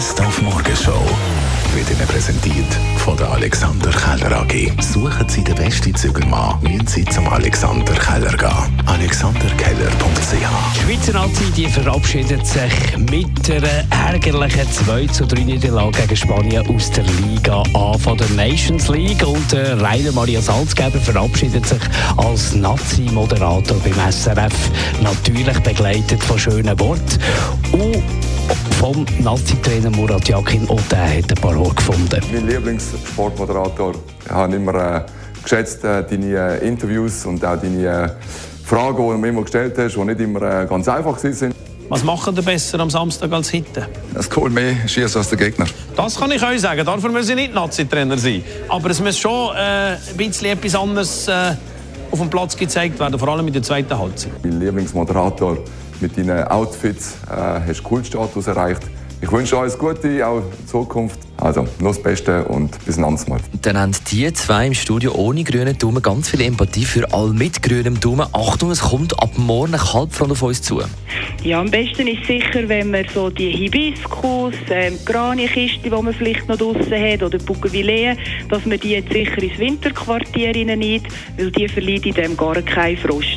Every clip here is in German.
Best auf Morgenshow wird Ihnen präsentiert von der Alexander Keller AG. Suchen Sie den besten Zügelmann, müssen Sie zum Alexander Keller gehen. alexanderkeller.ch. Die Schweizer Nazi die verabschiedet sich mit einer ärgerlichen 2-3 gegen Spanien aus der Liga A von der Nations League. Und Rainer Maria Salzgeber verabschiedet sich als Nazi-Moderator beim SRF. Natürlich begleitet von schönen Worten. Und vom Nazi-Trainer Murat Yakin, und der hat ein paar Worte gefunden. Mein Lieblingssportmoderator. Ich habe immer geschätzt deine Interviews und auch deine Fragen, die du mir immer gestellt hast, die nicht immer ganz einfach waren. Was machen ihr besser am Samstag als heute? Das Goal mehr schießen als der Gegner. Das kann ich euch sagen. Dafür müssen Sie nicht Nazi-Trainer sein. Aber es muss schon ein bisschen etwas anderes auf dem Platz gezeigt werden, vor allem in der zweiten Halbzeit. Mein Lieblingsmoderator. Mit deinen Outfits hast du Kultstatus erreicht. Ich wünsche euch alles Gute, auch in Zukunft. Also, nur das Beste und bis ein anderes Mal. Dann haben die zwei im Studio ohne grünen Daumen ganz viel Empathie für alle mit grünem Daumen. Achtung, es kommt ab morgen eine Kalbfront auf uns zu. Ja, am besten ist sicher, wenn man so die Hibiskus, Graniekisten, die man vielleicht noch draussen hat, oder Bougainvillea, dass man die jetzt sicher ins Winterquartier nimmt, weil die verlieren dem gar keinen Frost.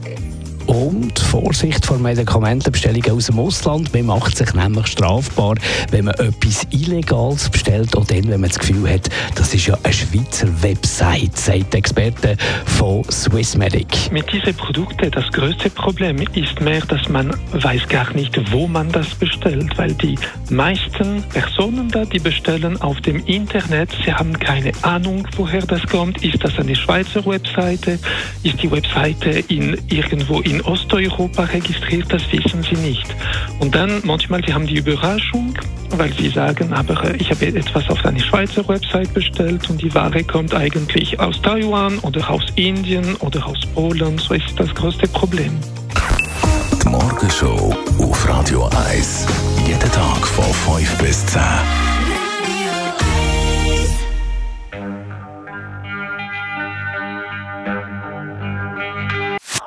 Und Vorsicht vor Medikamentenbestellungen aus dem Ausland. Man macht sich nämlich strafbar, wenn man etwas Illegales bestellt, auch dann, wenn man das Gefühl hat, das ist ja eine Schweizer Website, sagt der Experte von Swissmedic. Mit diesen Produkten, das größte Problem ist mehr, dass man weiß gar nicht, wo man das bestellt, weil die meisten Personen da, die bestellen auf dem Internet, sie haben keine Ahnung, woher das kommt. Ist das eine Schweizer Webseite? Ist die Webseite irgendwo in Osteuropa registriert? Das wissen sie nicht. Und dann manchmal, sie haben die Überraschung, weil sie sagen, aber ich habe etwas auf eine Schweizer Website bestellt und die Ware kommt eigentlich aus Taiwan oder aus Indien oder aus Polen. So ist das größte Problem. Die Morgenshow auf Radio 1. Jeden Tag von 5 bis 10.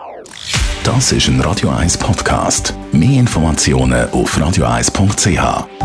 Das ist ein Radio 1 Podcast. Mehr Informationen auf radio1.ch.